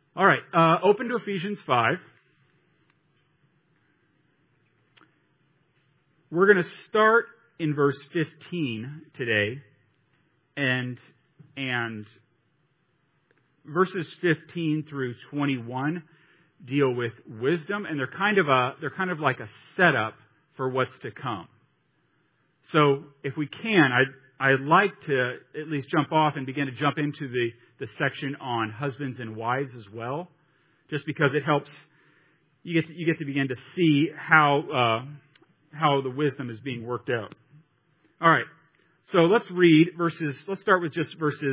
All right, open to Ephesians 5. We're going to start in verse 15 today, and verses 15 through 21 deal with wisdom, and they're kind of like a setup for what's to come. So, if we can, I'd like to at least jump off and begin to jump into the section on husbands and wives as well, just because it helps. You get to begin to see how the wisdom is being worked out. All right, so let's read verses. Let's start with just verses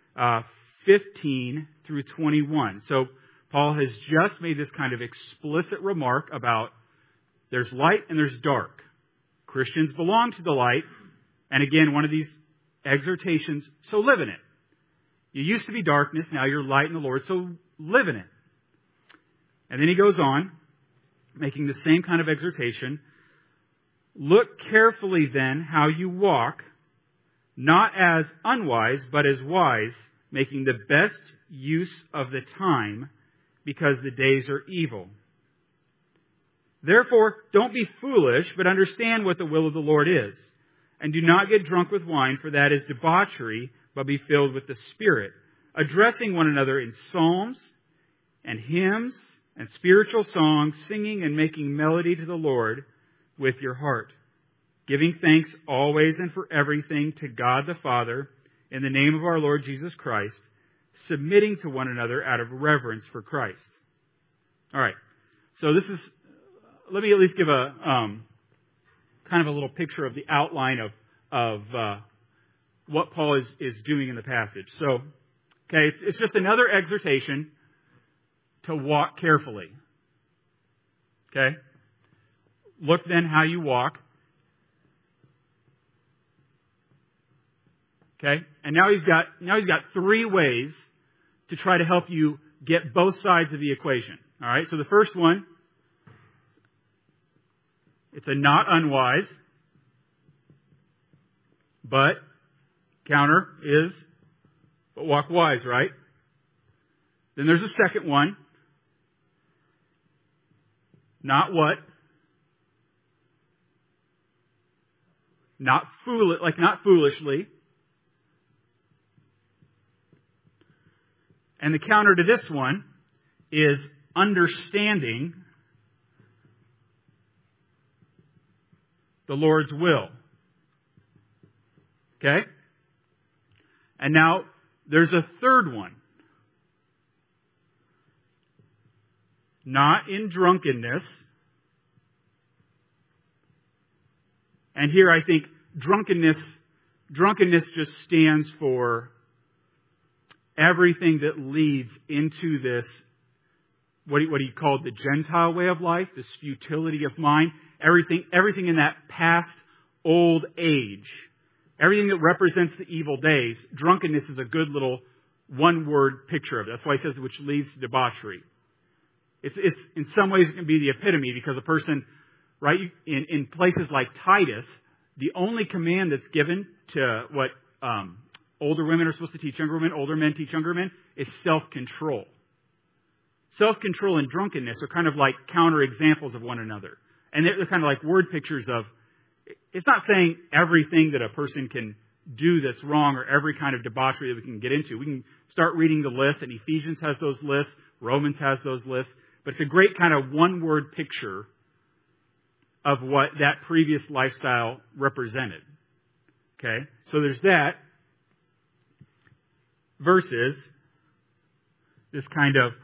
15 through 21. So Paul has just made this kind of explicit remark about there's light and there's dark. Christians belong to the light, and again, one of these exhortations, so live in it. You used to be darkness, now you're light in the Lord, so live in it. And then he goes on, making the same kind of exhortation. Look carefully then how you walk, not as unwise, but as wise, making the best use of the time, because the days are evil. Therefore, don't be foolish, but understand what the will of the Lord is. And do not get drunk with wine, for that is debauchery, but be filled with the Spirit, addressing one another in psalms and hymns and spiritual songs, singing and making melody to the Lord with your heart, giving thanks always and for everything to God the Father, in the name of our Lord Jesus Christ, submitting to one another out of reverence for Christ. All right, so let me at least give a kind of a little picture of the outline of what Paul is doing in the passage. So, okay, it's just another exhortation to walk carefully. Okay? Look then how you walk. Okay? And now he's got three ways to try to help you get both sides of the equation. All right? So the first one, it's a not unwise, but counter is, but walk wise, right? Then there's a second one. Not what? Not foolishly. And the counter to this one is understanding the Lord's will. Okay? And now there's a third one. Not in drunkenness. And here I think drunkenness just stands for everything that leads into this, what he called the Gentile way of life, this futility of mind, everything in that past old age, everything that represents the evil days. Drunkenness is a good little one-word picture of it. That's why he says which leads to debauchery. It's in some ways it can be the epitome, because a person, right, in places like Titus, the only command that's given to what older women are supposed to teach younger women, older men teach younger men, is self-control. Self-control and drunkenness are kind of like counter examples of one another. And they're kind of like word pictures of, it's not saying everything that a person can do that's wrong or every kind of debauchery that we can get into. We can start reading the list, and Ephesians has those lists, Romans has those lists. But it's a great kind of one-word picture of what that previous lifestyle represented. Okay? So there's that versus this kind of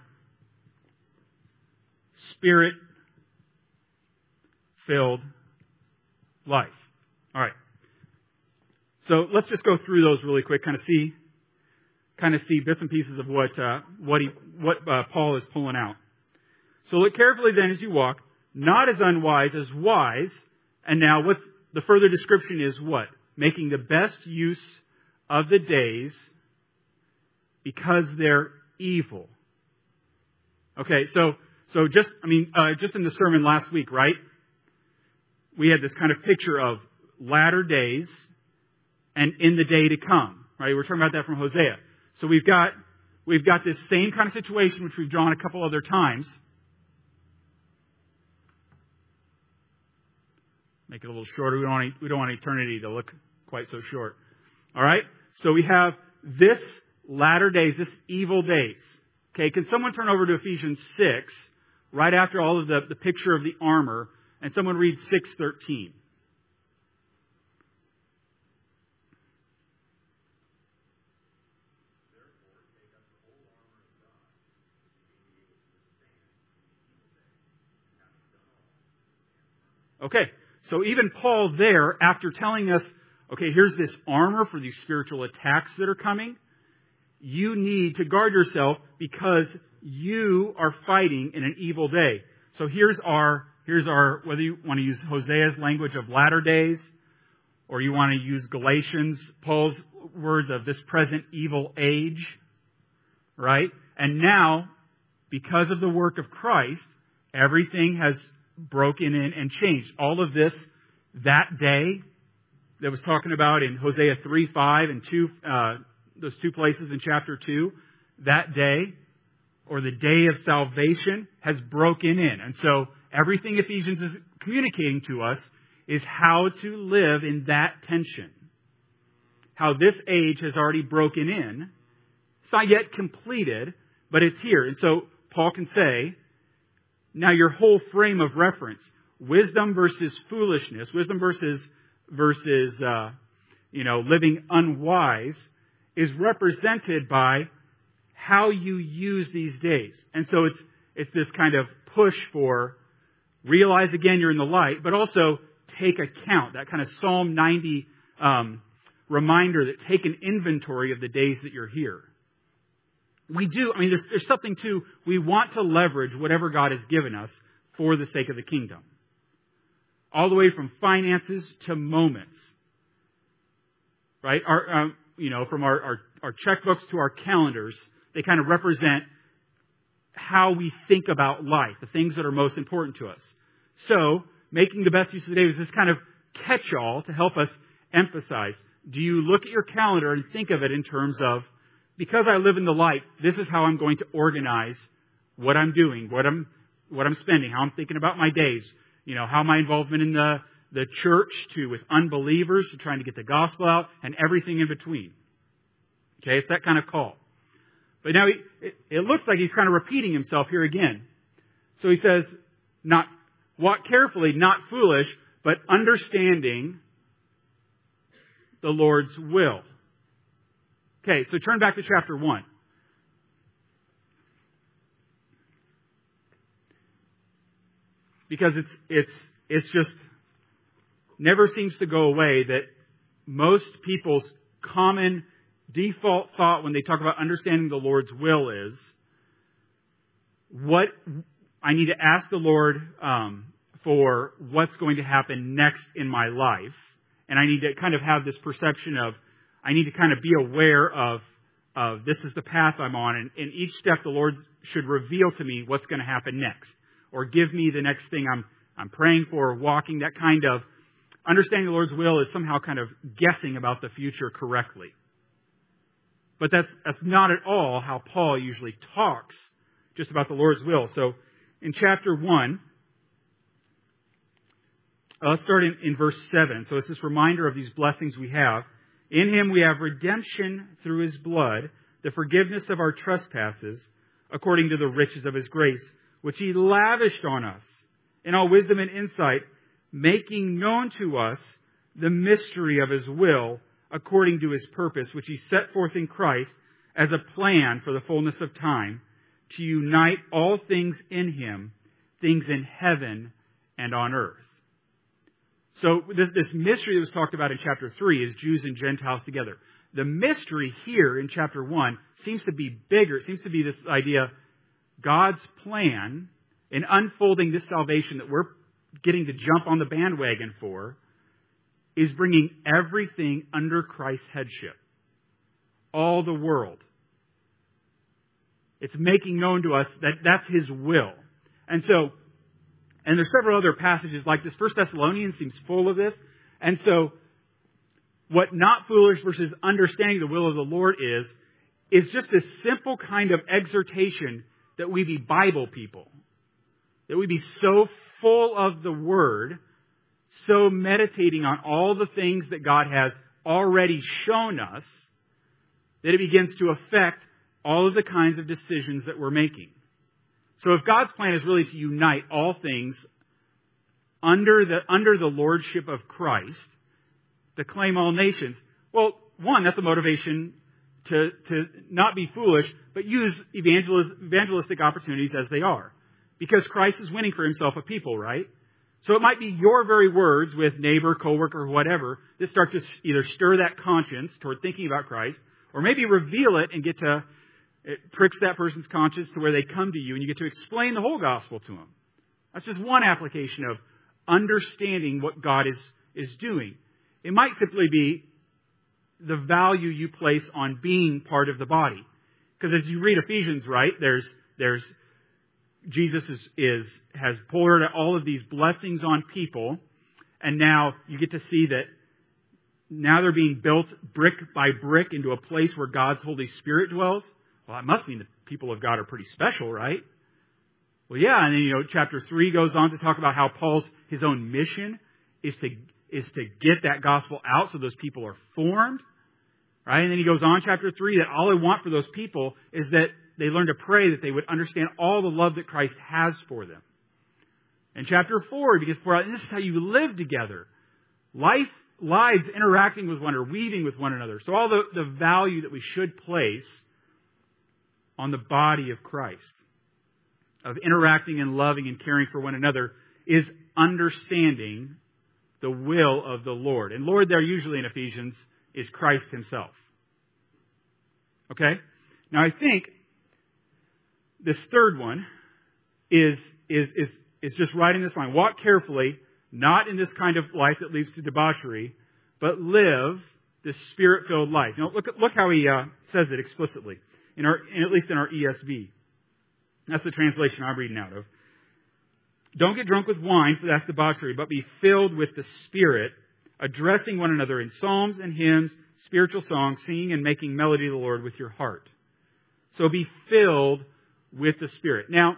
Spirit-filled life. All right. So let's just go through those really quick, kind of see bits and pieces of what Paul is pulling out. So look carefully then as you walk, not as unwise, as wise. And now what's the further description is what? Making the best use of the days because they're evil. Okay, so just in the sermon last week, right? We had this kind of picture of latter days and in the day to come, right? We're talking about that from Hosea. So we've got we've got this same kind of situation, which we've drawn a couple other times. Make it a little shorter. We don't want eternity to look quite so short. All right? So we have this latter days, this evil days. Okay, can someone turn over to Ephesians 6, right after all of the picture of the armor, and someone read 6:13. Okay, so even Paul there, after telling us, okay, here's this armor for these spiritual attacks that are coming, you need to guard yourself because you are fighting in an evil day. So here's our, whether you want to use Hosea's language of latter days, or you want to use Galatians, Paul's words of this present evil age, right? And now, because of the work of Christ, everything has broken in and changed. All of this, that day that was talking about in Hosea 3:5 and those two places in chapter 2, that day, or the day of salvation, has broken in. And so everything Ephesians is communicating to us is how to live in that tension. How this age has already broken in. It's not yet completed, but it's here. And so Paul can say, now your whole frame of reference, wisdom versus foolishness, wisdom versus living unwise, is represented by how you use these days. And so it's this kind of push for realize again you're in the light, but also take account, that kind of Psalm 90 reminder that take an inventory of the days that you're here. We do, there's something to, we want to leverage whatever God has given us for the sake of the kingdom. All the way from finances to moments. Right? From our checkbooks to our calendars, they kind of represent how we think about life, the things that are most important to us. So, making the best use of the day is this kind of catch-all to help us emphasize. Do you look at your calendar and think of it in terms of, because I live in the light, this is how I'm going to organize what I'm doing, what I'm spending, how I'm thinking about my days, how my involvement in the church with unbelievers, to trying to get the gospel out, and everything in between. Okay, it's that kind of call. But now it looks like he's kind of repeating himself here again. So he says, walk carefully, not foolish, but understanding the Lord's will. Okay, so turn back to chapter 1. Because it's just never seems to go away that most people's common default thought when they talk about understanding the Lord's will is, what I need to ask the Lord for what's going to happen next in my life. And I need to kind of have this perception of, I need to kind of be aware of this is the path I'm on. And in each step, the Lord should reveal to me what's going to happen next. Or give me the next thing I'm praying for, or walking. That kind of understanding the Lord's will is somehow kind of guessing about the future correctly. But that's not at all how Paul usually talks just about the Lord's will. So in chapter 1, let's start in verse 7. So it's this reminder of these blessings we have. In Him we have redemption through His blood, the forgiveness of our trespasses, according to the riches of His grace, which He lavished on us in all wisdom and insight, making known to us the mystery of His will, according to His purpose, which He set forth in Christ as a plan for the fullness of time, to unite all things in Him, things in heaven and on earth. So this mystery that was talked about in chapter 3 is Jews and Gentiles together. The mystery here in chapter 1 seems to be bigger. It seems to be this idea, God's plan in unfolding this salvation that we're getting to jump on the bandwagon for, is bringing everything under Christ's headship. All the world. It's making known to us that that's His will. And there's several other passages like this. 1 Thessalonians seems full of this. And so, what not foolish versus understanding the will of the Lord is, is just this simple kind of exhortation that we be Bible people. That we be so full of the Word, so meditating on all the things that God has already shown us, that it begins to affect all of the kinds of decisions that we're making. So if God's plan is really to unite all things under the lordship of Christ, to claim all nations, well, one, that's a motivation to not be foolish, but use evangelistic opportunities as they are. Because Christ is winning for himself a people, right? So it might be your very words with neighbor, coworker, whatever, that start to either stir that conscience toward thinking about Christ, or maybe reveal it and it pricks that person's conscience to where they come to you and you get to explain the whole gospel to them. That's just one application of understanding what God is doing. It might simply be the value you place on being part of the body. Because as you read Ephesians, right, there's Jesus has poured all of these blessings on people, and now you get to see that now they're being built brick by brick into a place where God's Holy Spirit dwells. Well, that must mean the people of God are pretty special, right? Well, yeah, and then chapter 3 goes on to talk about how his own mission is to get that gospel out so those people are formed. Right? And then he goes on, chapter 3, that all I want for those people is that they learn to pray that they would understand all the love that Christ has for them. In chapter 4, he begins to pour out, and this is how you live together. Lives interacting with one another, weaving with one another. So all the value that we should place on the body of Christ, of interacting and loving and caring for one another, is understanding the will of the Lord. And Lord there usually in Ephesians is Christ himself. Okay? Now I think this third one is just right in this line. Walk carefully, not in this kind of life that leads to debauchery, but live this Spirit-filled life. Now look how he says it explicitly, at least in our ESV. That's the translation I'm reading out of. Don't get drunk with wine, for that's debauchery, but be filled with the Spirit, addressing one another in psalms and hymns, spiritual songs, singing and making melody to the Lord with your heart. So be filled with the Spirit. Now,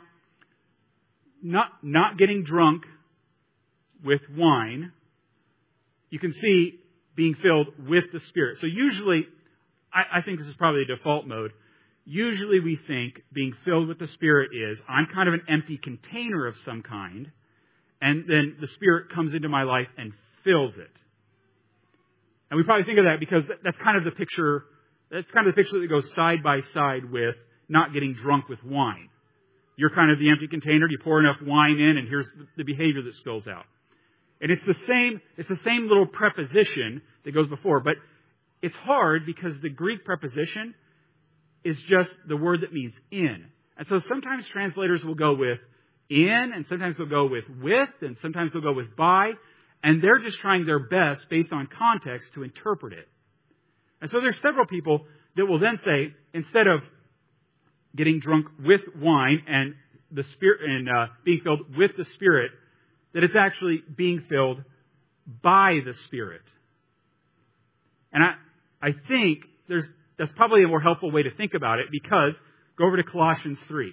not getting drunk with wine, you can see being filled with the Spirit. So usually, I think this is probably the default mode. Usually we think being filled with the Spirit is, I'm kind of an empty container of some kind, and then the Spirit comes into my life and fills it. And we probably think of that because that's kind of the picture that goes side by side with not getting drunk with wine. You're kind of the empty container, you pour enough wine in, and here's the behavior that spills out. And it's the same little preposition that goes before, but it's hard because the Greek preposition is just the word that means in. And so sometimes translators will go with in, and sometimes they'll go with, and sometimes they'll go with by, and they're just trying their best based on context to interpret it. And so there's several people that will then say, instead of getting drunk with wine and the Spirit and being filled with the Spirit, that it's actually being filled by the Spirit. And I think that's probably a more helpful way to think about it, because go over to Colossians 3.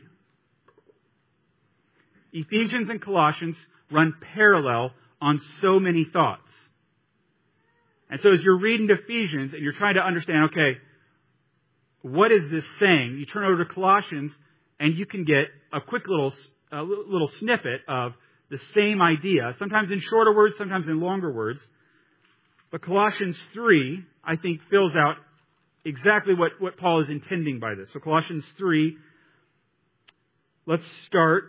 Ephesians and Colossians run parallel on so many thoughts. And so as you're reading Ephesians and you're trying to understand, okay, what is this saying? You turn over to Colossians and you can get a quick little snippet of the same idea, sometimes in shorter words, sometimes in longer words. But Colossians 3, I think, fills out exactly what Paul is intending by this. So Colossians 3, let's start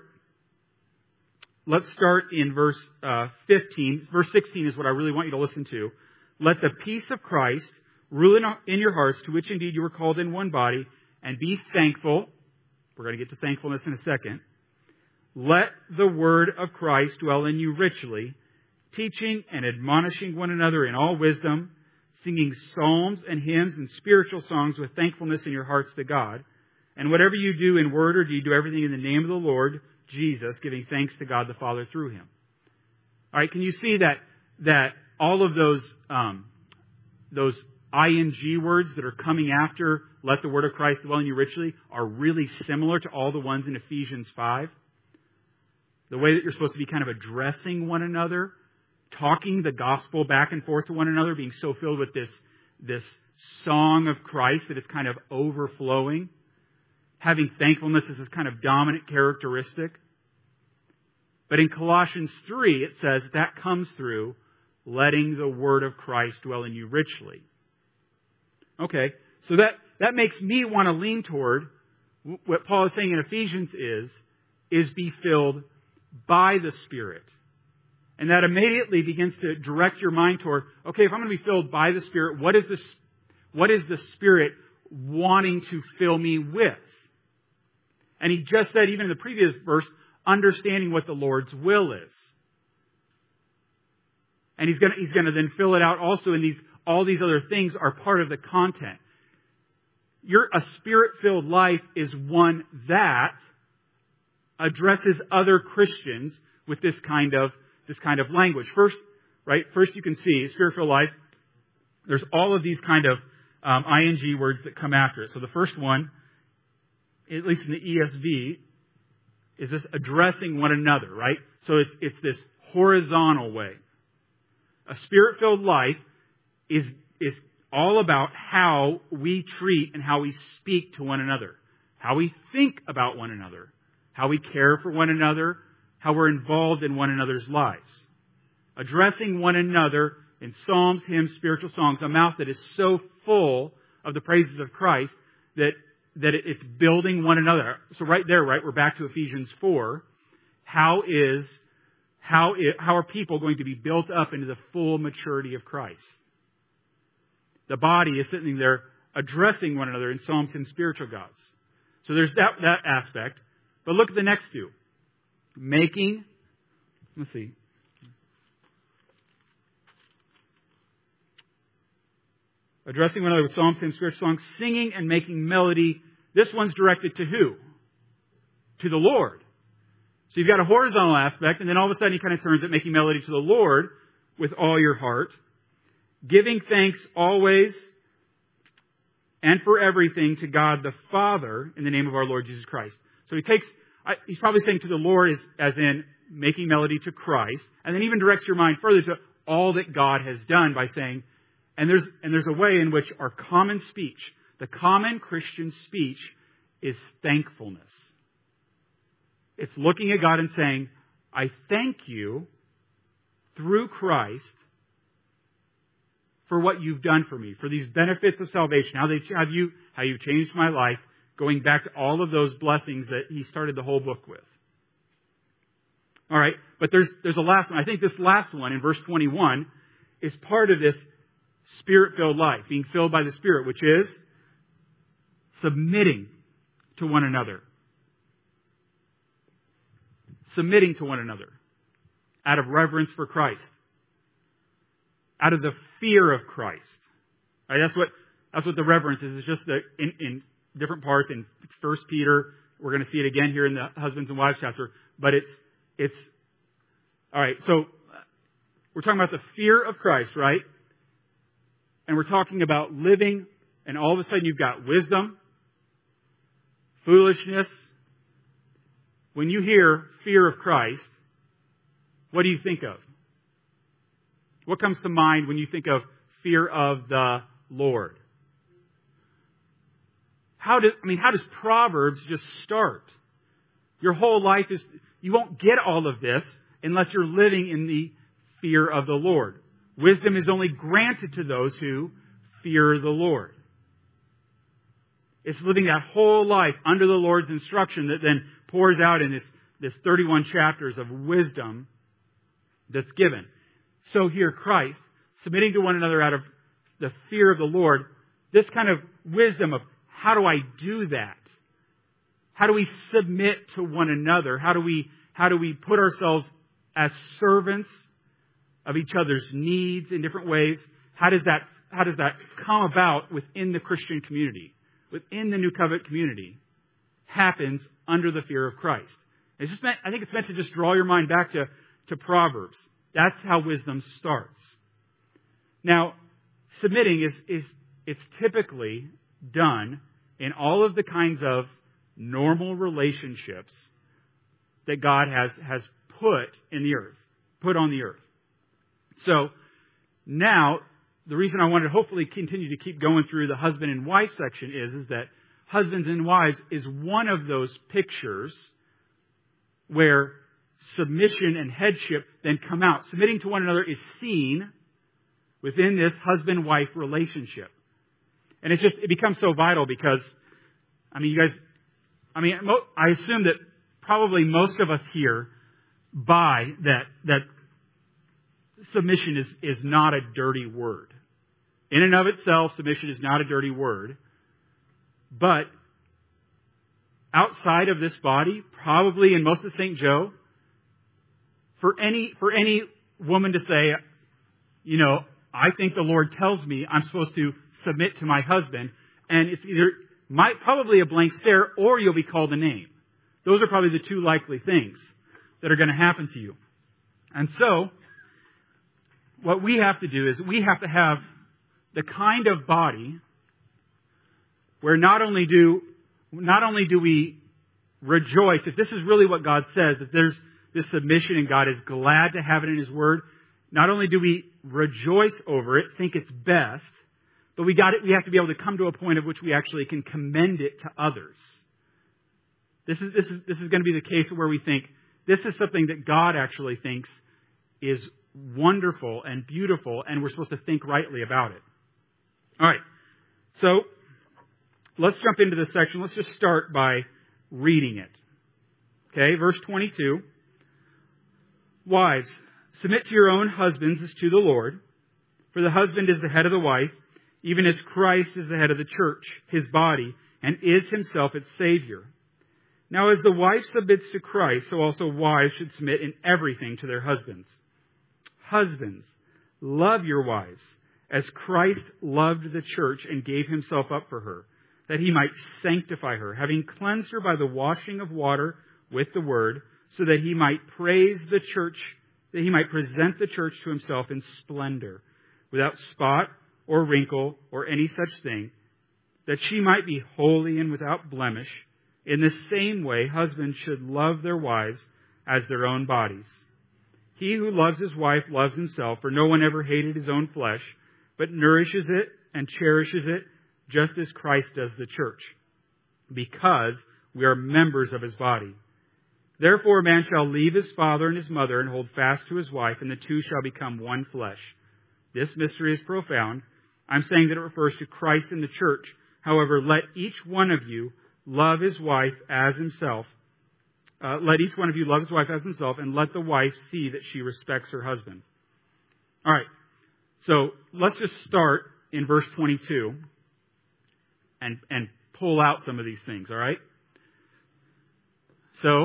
in verse 15. Verse 16 is what I really want you to listen to. Let the peace of Christ rule in your hearts, to which indeed you were called in one body, and be thankful. We're going to get to thankfulness in a second. Let the word of Christ dwell in you richly, teaching and admonishing one another in all wisdom, singing psalms and hymns and spiritual songs with thankfulness in your hearts to God. And whatever you do in word or deed, do everything in the name of the Lord Jesus, giving thanks to God the Father through Him. All right, can you see that all of those ing words that are coming after let the word of Christ dwell in you richly are really similar to all the ones in Ephesians 5. The way that you're supposed to be kind of addressing one another, talking the gospel back and forth to one another, being so filled with this song of Christ that it's kind of overflowing. Having thankfulness as this kind of dominant characteristic. But in Colossians 3, it says that comes through letting the word of Christ dwell in you richly. Okay, so that makes me want to lean toward what Paul is saying in Ephesians is be filled by the Spirit. And that immediately begins to direct your mind toward, okay, if I'm going to be filled by the Spirit, what is the Spirit wanting to fill me with? And he just said, even in the previous verse, understanding what the Lord's will is. And he's going to then fill it out also in all these other things are part of the content. A Spirit-filled life is one that addresses other Christians with this kind of language. First you can see Spirit-filled life. There's all of these kind of ing words that come after it. So the first one, at least in the ESV, is this addressing one another, right? So it's this horizontal way. A Spirit-filled life is all about how we treat and how we speak to one another, how we think about one another, how we care for one another, how we're involved in one another's lives. Addressing one another in psalms, hymns, spiritual songs, a mouth that is so full of the praises of Christ that it's building one another. So right there, we're back to Ephesians 4. How are people going to be built up into the full maturity of Christ? The body is sitting there addressing one another in psalms and spiritual gods. So there's that aspect. But look at the next two. Addressing one another with psalms and spiritual songs, singing and making melody. This one's directed to who? To the Lord. So you've got a horizontal aspect, and then all of a sudden he kind of turns it, making melody to the Lord with all your heart. Giving thanks always and for everything to God the Father in the name of our Lord Jesus Christ. So he's probably saying to the Lord as in making melody to Christ, and then even directs your mind further to all that God has done by saying, and there's a way in which our common speech, the common Christian speech, is thankfulness. It's looking at God and saying, I thank you through Christ for what you've done for me, for these benefits of salvation, how you've changed my life, going back to all of those blessings that he started the whole book with. All right, but there's a last one. I think this last one in verse 21 is part of this Spirit-filled life, being filled by the Spirit, which is submitting to one another. Submitting to one another out of reverence for Christ. Out of the fear of Christ. Right, that's what the reverence is. It's just in different parts. In 1 Peter, we're going to see it again here in the husbands and wives chapter. But it's all right. So we're talking about the fear of Christ, right? And we're talking about living, and all of a sudden you've got wisdom, foolishness. When you hear fear of Christ, what do you think of? What comes to mind when you think of fear of the Lord? How does Proverbs just start? Your whole life you won't get all of this unless you're living in the fear of the Lord. Wisdom is only granted to those who fear the Lord. It's living that whole life under the Lord's instruction that then pours out in this 31 chapters of wisdom that's given. So here Christ, submitting to one another out of the fear of the Lord, this kind of wisdom of how do I do that? How do we submit to one another? How do we put ourselves as servants of each other's needs in different ways? How does that come about within the Christian community, within the New Covenant community? Happens under the fear of Christ. I think it's meant to just draw your mind back to Proverbs. That's how wisdom starts. Now, submitting it's typically done in all of the kinds of normal relationships that God has put on the earth. So now, the reason I wanted to hopefully continue to keep going through the husband and wife section is that husbands and wives is one of those pictures where submission and headship then come out. Submitting to one another is seen within this husband-wife relationship. And it becomes so vital because, I assume that probably most of us here buy that submission is not a dirty word. In and of itself, submission is not a dirty word. But outside of this body, probably in most of St. Joe, for any woman to say, I think the Lord tells me I'm supposed to submit to my husband, and it's probably a blank stare, or you'll be called a name. Those are probably the two likely things that are going to happen to you. And so, what we have to do is we have to have the kind of body where not only do we rejoice, if this is really what God says, if there's this submission and God is glad to have it in His Word, not only do we rejoice over it, think it's best, but we have to be able to come to a point of which we actually can commend it to others. This is going to be the case where we think this is something that God actually thinks is wonderful and beautiful, and we're supposed to think rightly about it. All right. So let's jump into this section. Let's just start by reading it. Okay, verse 22. Wives, submit to your own husbands as to the Lord, for the husband is the head of the wife, even as Christ is the head of the church, His body, and is Himself its Savior. Now as the wife submits to Christ, so also wives should submit in everything to their husbands. Husbands, love your wives, as Christ loved the church and gave Himself up for her, that He might sanctify her, having cleansed her by the washing of water with the word, so that He might praise the church, that He might present the church to Himself in splendor, without spot or wrinkle or any such thing, that she might be holy and without blemish. In the same way, husbands should love their wives as their own bodies. He who loves his wife loves himself, for no one ever hated his own flesh, but nourishes it and cherishes it, just as Christ does the church, because we are members of His body. Therefore a man shall leave his father and his mother and hold fast to his wife, and the two shall become one flesh. This mystery is profound. I'm saying that it refers to Christ and the church. However, let each one of you love his wife as himself. Let each one of you love his wife as himself, and let the wife see that she respects her husband. All right. So let's just start in verse 22 and pull out some of these things. All right. So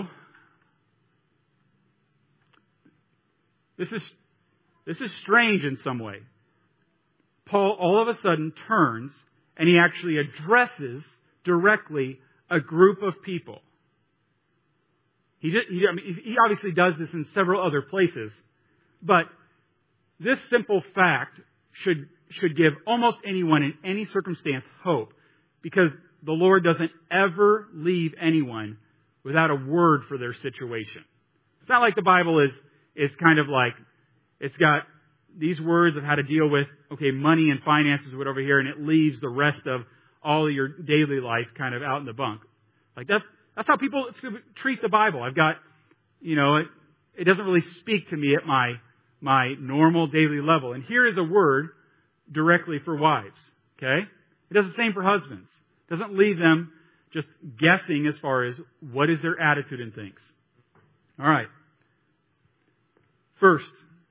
this is strange in some way. Paul all of a sudden turns and he actually addresses directly a group of people. He obviously does this in several other places, but this simple fact should give almost anyone in any circumstance hope, because the Lord doesn't ever leave anyone without a word for their situation. It's not like the Bible is kind of like, it's got these words of how to deal with, money and finances or whatever here, and it leaves the rest of all of your daily life kind of out in the bunk. Like that's how people treat the Bible. I've got, it doesn't really speak to me at my normal daily level. And here is a word directly for wives. Okay? It does the same for husbands. It doesn't leave them just guessing as far as what is their attitude in things. All right. First,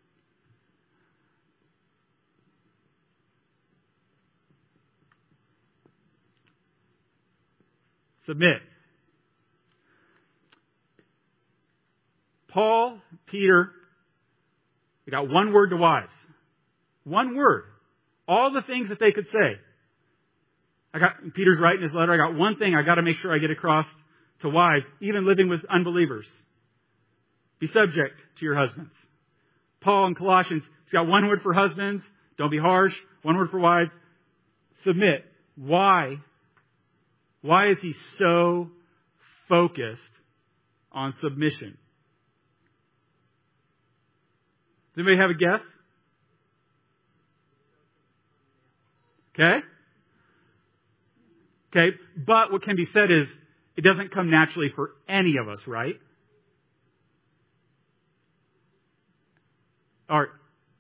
submit. Paul, Peter, they got one word to wives. One word. All the things that they could say. Peter's writing his letter, I got one thing I got to make sure I get across to wives, even living with unbelievers. Be subject to your husbands. Paul in Colossians, he's got one word for husbands, don't be harsh. One word for wives, submit. Why? Why is he so focused on submission? Does anybody have a guess? Okay, but what can be said is it doesn't come naturally for any of us, right? All right.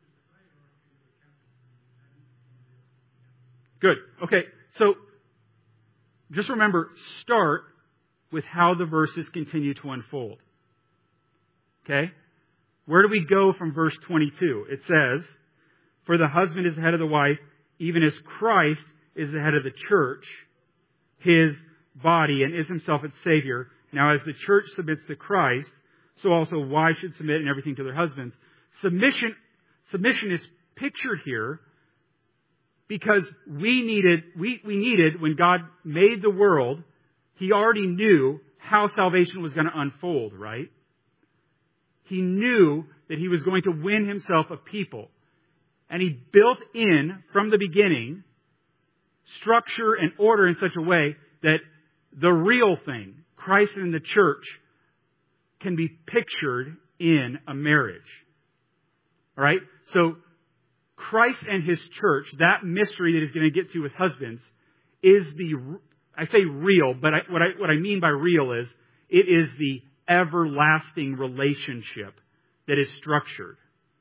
Good. Okay, so just remember, start with how the verses continue to unfold. Okay? Where do we go from verse 22? It says, "For the husband is the head of the wife, even as Christ is the head of the church, his body, and is himself its Savior. Now as the church submits to Christ, so also wives should submit in everything to their husbands." Submission is pictured here because we needed, when God made the world, He already knew how salvation was going to unfold, right? He knew that He was going to win Himself a people. And He built in, from the beginning, structure and order in such a way that the real thing, Christ and the church, can be pictured in a marriage. All right? So, Christ and His church, that mystery that He's going to get to with husbands, is I say real, but what I mean by real is, it is the everlasting relationship that is structured.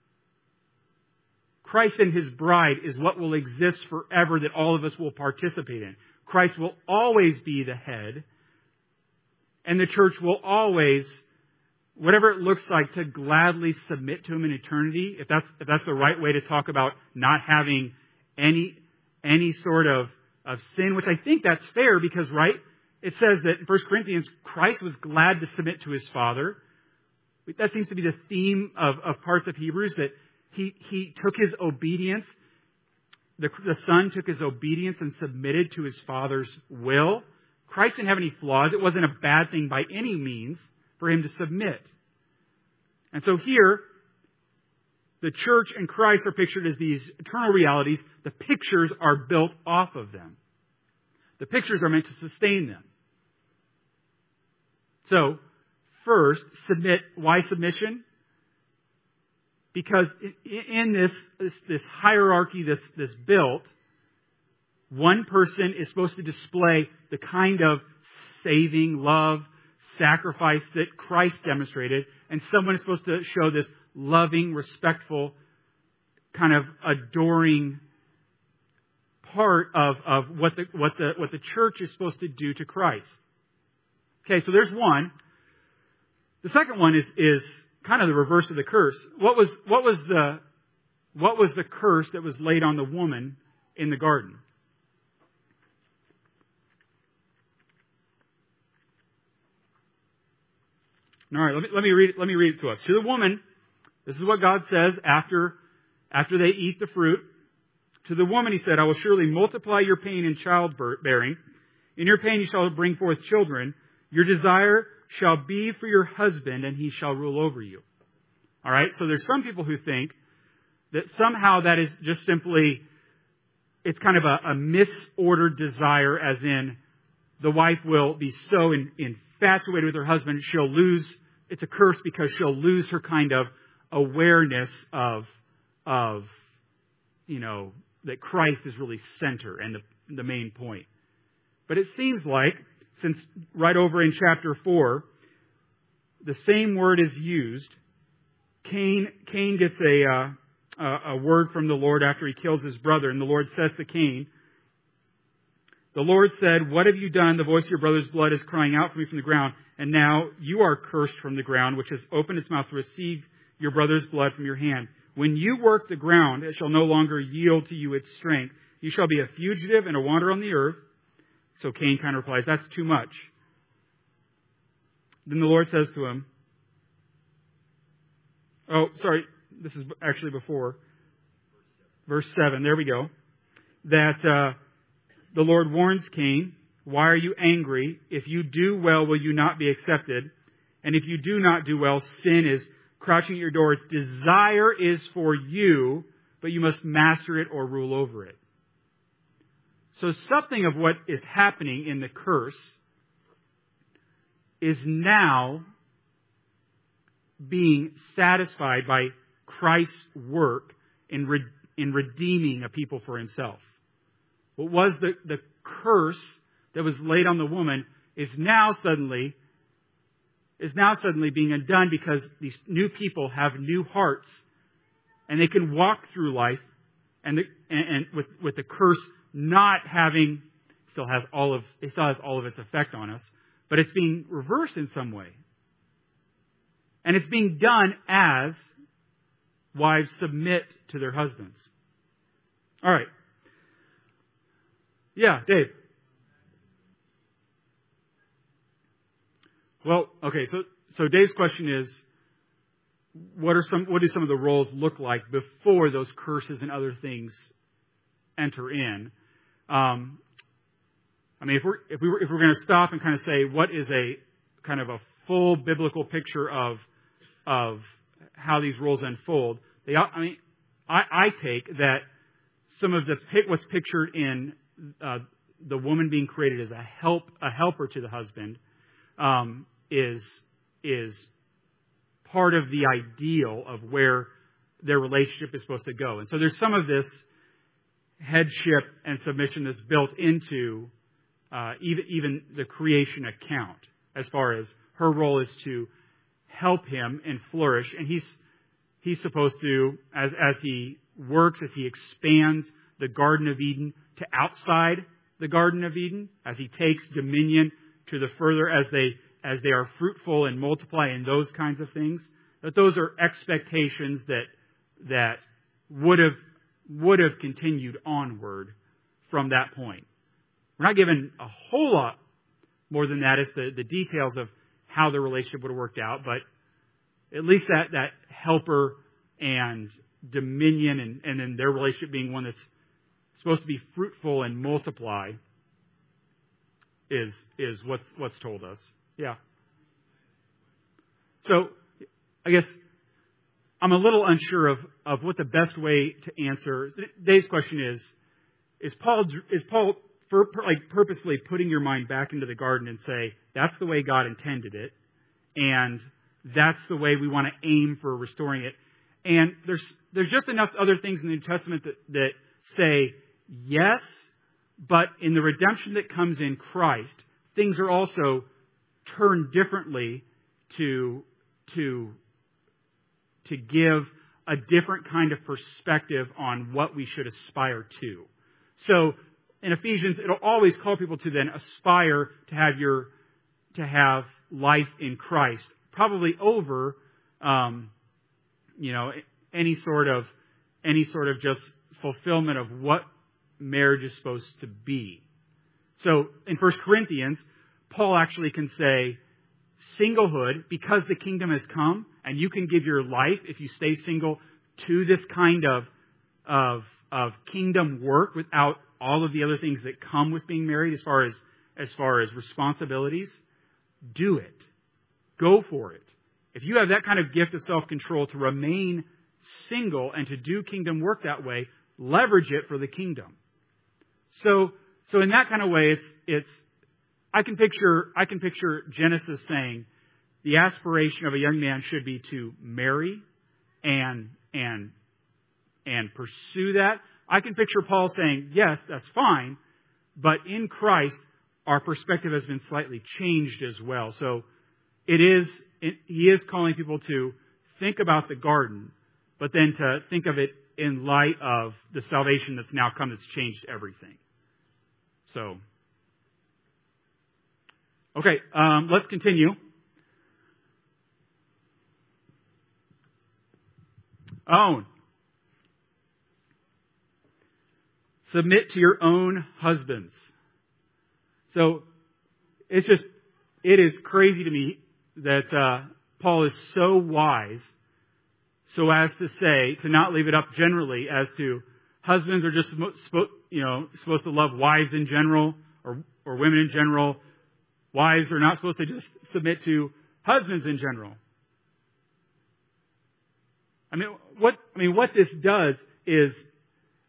Christ and His bride is what will exist forever, that all of us will participate in. Christ will always be the head, and the church will always, whatever it looks like, to gladly submit to Him in eternity. If that's the right way to talk about not having any sort of sin, which I think that's fair because, right, it says that in 1 Corinthians, Christ was glad to submit to His Father. That seems to be the theme of parts of Hebrews, that He took His obedience. The Son took His obedience and submitted to His Father's will. Christ didn't have any flaws. It wasn't a bad thing by any means for Him to submit. And so here, the church and Christ are pictured as these eternal realities. The pictures are built off of them. The pictures are meant to sustain them. So, first, submit. Why submission? Because in this hierarchy that's built, one person is supposed to display the kind of saving love, sacrifice that Christ demonstrated, and someone is supposed to show this loving, respectful, kind of adoring part of what the church is supposed to do to Christ. Okay, so there's one. The second one is kind of the reverse of the curse. What was the curse that was laid on the woman in the garden? All right, let me read it to us. To the woman, this is what God says after they eat the fruit. To the woman He said, "I will surely multiply your pain in childbearing. In your pain you shall bring forth children. Your desire shall be for your husband, and he shall rule over you." All right, so there's some people who think that somehow that is just simply, it's kind of a misordered desire, as in the wife will be so infatuated with her husband, it's a curse because she'll lose her kind of awareness of that Christ is really center and the main point. But it seems like, since right over in chapter 4, the same word is used. Cain gets a word from the Lord after he kills his brother, and the Lord says to Cain, "The Lord said, 'What have you done? The voice of your brother's blood is crying out for me from the ground, and now you are cursed from the ground, which has opened its mouth to receive your brother's blood from your hand. When you work the ground, it shall no longer yield to you its strength. You shall be a fugitive and a wanderer on the earth.'" So Cain kind of replies, "That's too much." Then the Lord says to him, this is actually before. Verse 7, there we go. That the Lord warns Cain, "Why are you angry? If you do well, will you not be accepted? And if you do not do well, sin is crouching at your door. Its desire is for you, but you must master it or rule over it." So something of what is happening in the curse is now being satisfied by Christ's work in redeeming a people for himself. What was the curse that was laid on the woman is now suddenly being undone because these new people have new hearts and they can walk through life and with the curse not having it still has all of its effect on us, but it's being reversed in some way. And it's being done as wives submit to their husbands. All right. Yeah, Dave. Well, okay, so Dave's question is, what do some of the roles look like before those curses and other things enter in? I mean, if we're going to stop and kind of say what is a kind of a full biblical picture of how these roles unfold, I take that some of what's pictured in the woman being created as a helper to the husband is part of the ideal of where their relationship is supposed to go. And so there's some of this headship and submission that's built into even the creation account, as far as her role is to help him and flourish. And he's supposed to, as he works, as he expands the Garden of Eden to outside the Garden of Eden, as he takes dominion to the further, as they are fruitful and multiply and those kinds of things, that those are expectations that would have continued onward from that point. We're not given a whole lot more than that as the details of how the relationship would have worked out, but at least that helper and dominion and then their relationship being one that's supposed to be fruitful and multiply is what's told us. Yeah. So I guess I'm a little unsure of what the best way to answer Dave's question is Paul purposely putting your mind back into the garden and say that's the way God intended it, and that's the way we want to aim for restoring it. And there's just enough other things in the New Testament that say yes, but in the redemption that comes in Christ, things are also turned differently to give a different kind of perspective on what we should aspire to. So in Ephesians, it'll always call people to then aspire to have life in Christ, probably over any sort of just fulfillment of what marriage is supposed to be. So in 1 Corinthians, Paul actually can say singlehood, because the kingdom has come, and you can give your life, if you stay single, to this kind of kingdom work without all of the other things that come with being married as far as responsibilities. Do it. Go for it. If you have that kind of gift of self-control to remain single and to do kingdom work that way, leverage it for the kingdom. So in that kind of way, it's I can picture Genesis saying the aspiration of a young man should be to marry and pursue that. I can picture Paul saying, yes, that's fine, but in Christ, our perspective has been slightly changed as well. So he is calling people to think about the garden, but then to think of it in light of the salvation that's now come that's changed everything. So, okay, let's continue. Own. Submit to your own husbands. So, it is crazy to me that Paul is so wise so as to say, to not leave it up generally as to husbands are just supposed to love wives in general or women in general. Wives are not supposed to just submit to husbands in general. What this does is,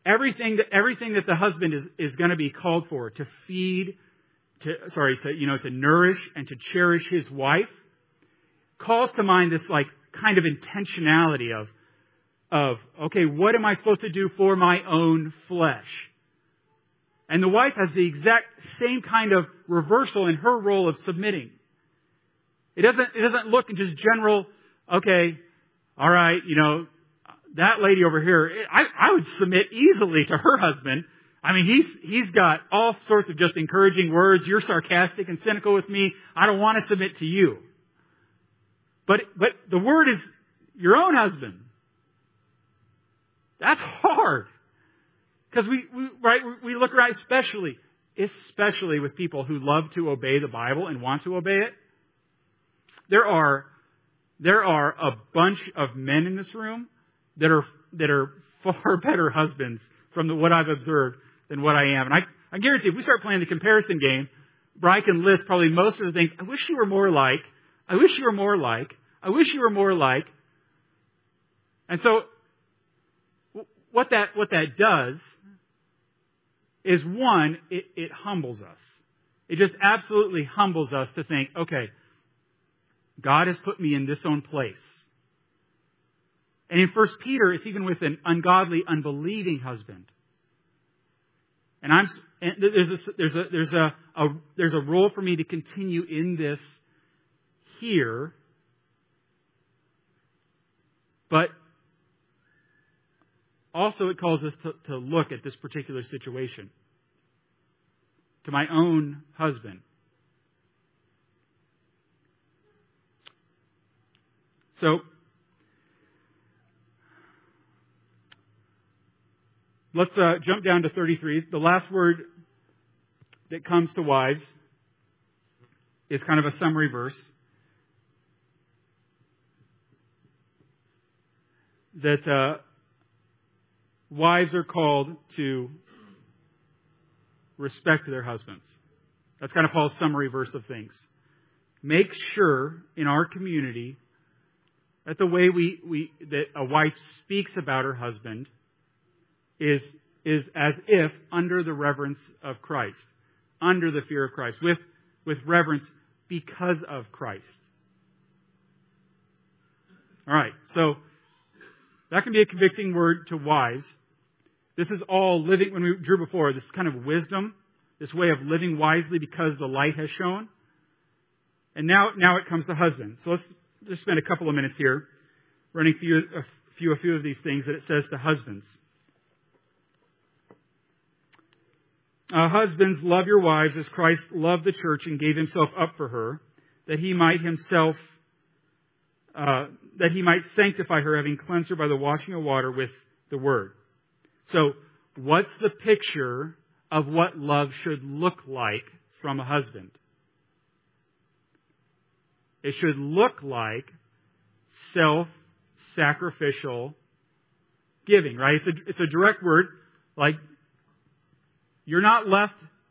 everything that the husband is going to be called for, to feed, to nourish and to cherish his wife, calls to mind this like kind of intentionality of okay, what am I supposed to do for my own flesh? And the wife has the exact same kind of reversal in her role of submitting. It doesn't look in just general, okay, all right, that lady over here, I would submit easily to her husband. I mean, he's got all sorts of just encouraging words. You're sarcastic and cynical with me. I don't want to submit to you. But the word is your own husband. That's hard. Because we look around, especially with people who love to obey the Bible and want to obey it. There are a bunch of men in this room that are far better husbands from what I've observed than what I am. And I guarantee if we start playing the comparison game, Bri can list probably most of the things. I wish you were more like. I wish you were more like. I wish you were more like. And so what that does is, one, it humbles us. It just absolutely humbles us to think, okay, God has put me in this own place. And in 1 Peter, it's even with an ungodly, unbelieving husband. And there's a role for me to continue in this here. But also it calls us to look at this particular situation. To my own husband. So, let's jump down to 33. The last word that comes to wives is kind of a summary verse. That wives are called to respect their husbands. That's kind of Paul's summary verse of things. Make sure in our community that the way that a wife speaks about her husband is as if under the reverence of Christ, under the fear of Christ, with reverence because of Christ. All right, so that can be a convicting word to wives. This is all living, when we drew before, this kind of wisdom, this way of living wisely because the light has shone. And now it comes to husband. So let's just spend a couple of minutes here running through a few of these things that it says to husbands. Husbands, love your wives as Christ loved the church and gave himself up for her, that he might sanctify her, having cleansed her by the washing of water with the word. So, what's the picture of what love should look like from a husband? It should look like self-sacrificial giving, right? It's a direct word, like you're not left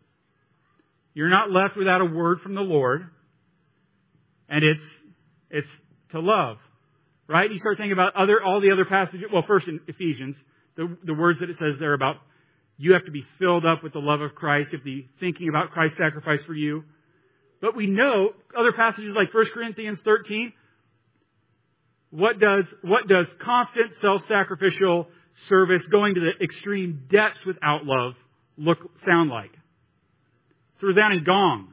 without a word from the Lord, and it's to love, right? You start thinking about all the other passages. Well, first in Ephesians, the words that it says there about you have to be filled up with the love of Christ. You have to be thinking about Christ's sacrifice for you. But we know other passages like 1 Corinthians 13. What does constant self-sacrificial service, going to the extreme depths without love, sound like? It's a resounding gong,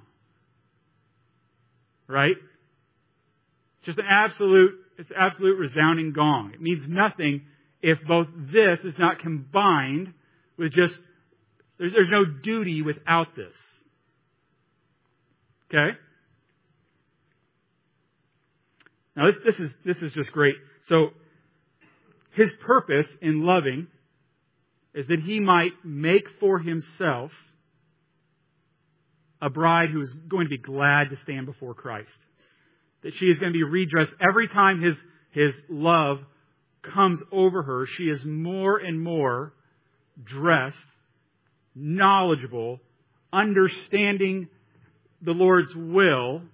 right? Just an absolute resounding gong. It means nothing if both this is not combined with just, there's no duty without this. Okay? Now this is just great. So, his purpose in loving is that he might make for himself a bride who is going to be glad to stand before Christ. That she is going to be redressed every time his love comes over her. She is more and more dressed, knowledgeable, understanding the Lord's will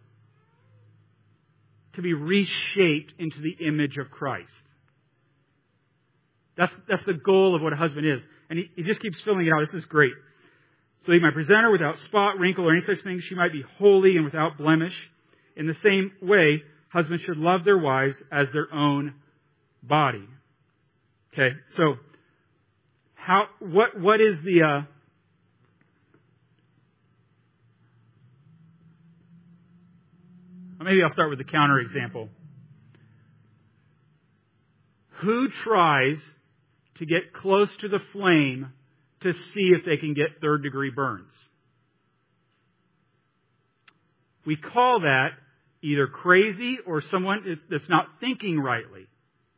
to be reshaped into the image of Christ. That's the goal of what a husband is. And he just keeps filling it out. This is great. So he might present her without spot, wrinkle, or any such thing. She might be holy and without blemish. In the same way, husbands should love their wives as their own body. Okay, so what is the maybe I'll start with the counter example. Who tries to get close to the flame to see if they can get third-degree burns? We call that either crazy or someone that's not thinking rightly.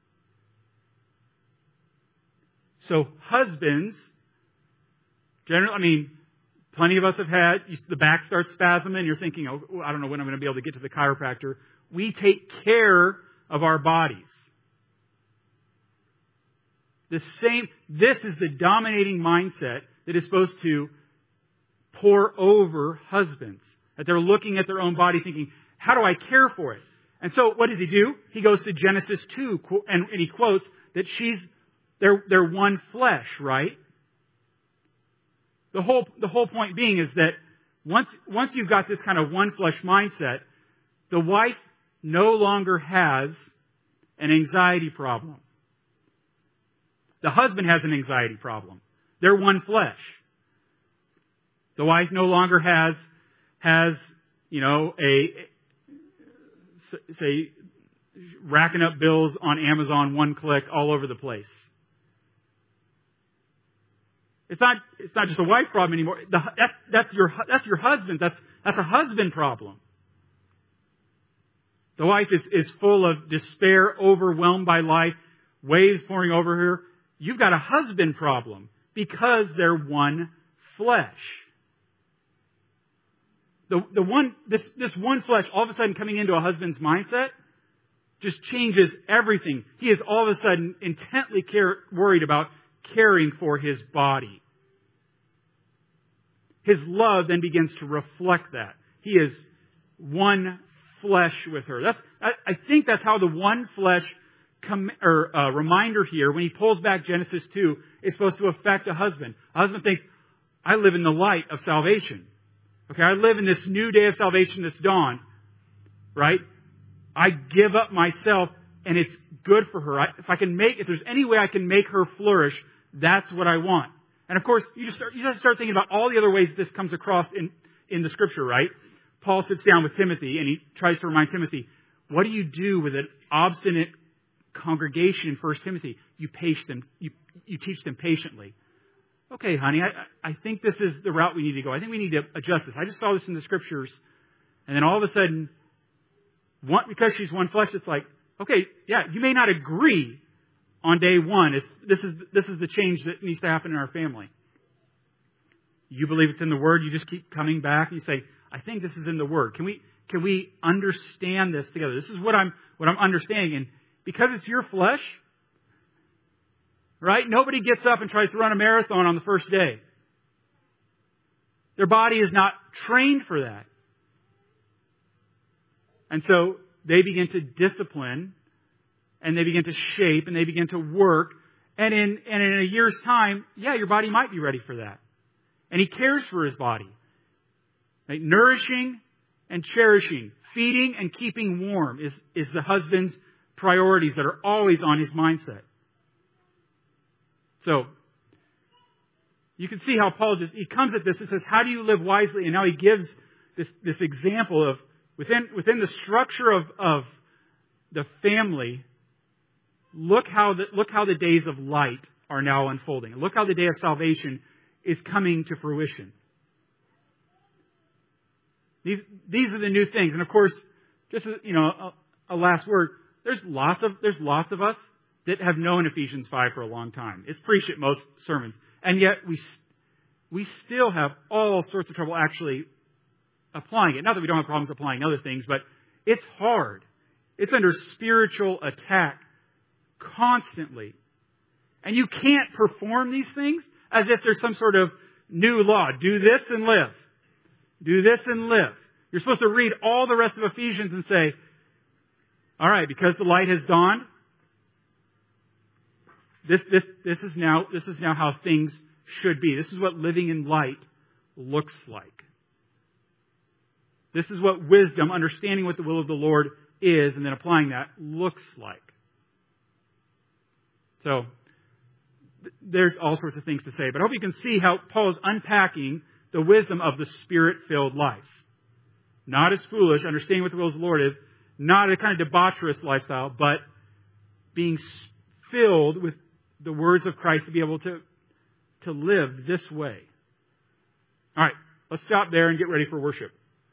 So husbands, generally, plenty of us have had, the back starts spasming, you're thinking, oh, I don't know when I'm going to be able to get to the chiropractor. We take care of our bodies. This is the dominating mindset that is supposed to pour over husbands. That they're looking at their own body thinking, how do I care for it? And so what does he do? He goes to Genesis 2 and he quotes that they're one flesh, right? The whole point being is that once you've got this kind of one flesh mindset, the wife no longer has an anxiety problem. The husband has an anxiety problem. They're one flesh. The wife no longer has say racking up bills on Amazon one click all over the place. It's not just a wife problem anymore. That's your husband. That's a husband problem. The wife is full of despair, overwhelmed by life, waves pouring over her. You've got a husband problem because they're one flesh. This one flesh all of a sudden coming into a husband's mindset just changes everything. He is all of a sudden intently worried about caring for his body. His love then begins to reflect that. He is one flesh with her. I think that's how the one flesh reminder here, when he pulls back Genesis 2, is supposed to affect a husband. A husband thinks, I live in the light of salvation. Okay, I live in this new day of salvation that's dawned. Right? I give up myself and it's good for her. If there's any way I can make her flourish, that's what I want. And of course, you just start thinking about all the other ways this comes across in the scripture, right? Paul sits down with Timothy and he tries to remind Timothy, what do you do with an obstinate congregation in 1 Timothy? You teach them patiently. Okay, honey, I think this is the route we need to go. I think we need to adjust this. I just saw this in the scriptures. And then all of a sudden, because she's one flesh, it's like, okay, yeah, you may not agree on day one. This is the change that needs to happen in our family. You believe it's in the Word. You just keep coming back and you say, I think this is in the Word. Can we understand this together? This is what I'm understanding. And because it's your flesh, right? Nobody gets up and tries to run a marathon on the first day. Their body is not trained for that. And so they begin to discipline and they begin to shape and they begin to work. And in a year's time, yeah, your body might be ready for that. And he cares for his body. Right? Nourishing and cherishing, feeding and keeping warm is the husband's priorities that are always on his mindset. So, you can see how Paul he comes at this and says, how do you live wisely? And now he gives this example of within the structure of the family, look how the days of light are now unfolding. Look how the day of salvation is coming to fruition. These are the new things. And of course, just a last word, there's lots of us that have known Ephesians 5 for a long time. It's preached at most sermons. And yet we still have all sorts of trouble actually applying it. Not that we don't have problems applying other things, but it's hard. It's under spiritual attack constantly. And you can't perform these things as if there's some sort of new law. Do this and live. Do this and live. You're supposed to read all the rest of Ephesians and say, all right, because the light has dawned, This is now how things should be. This is what living in light looks like. This is what wisdom, understanding what the will of the Lord is, and then applying that, looks like. So, there's all sorts of things to say, but I hope you can see how Paul is unpacking the wisdom of the Spirit-filled life. Not as foolish, understanding what the will of the Lord is, not a kind of debaucherous lifestyle, but being filled with the words of Christ to be able to live this way. All right, let's stop there and get ready for worship.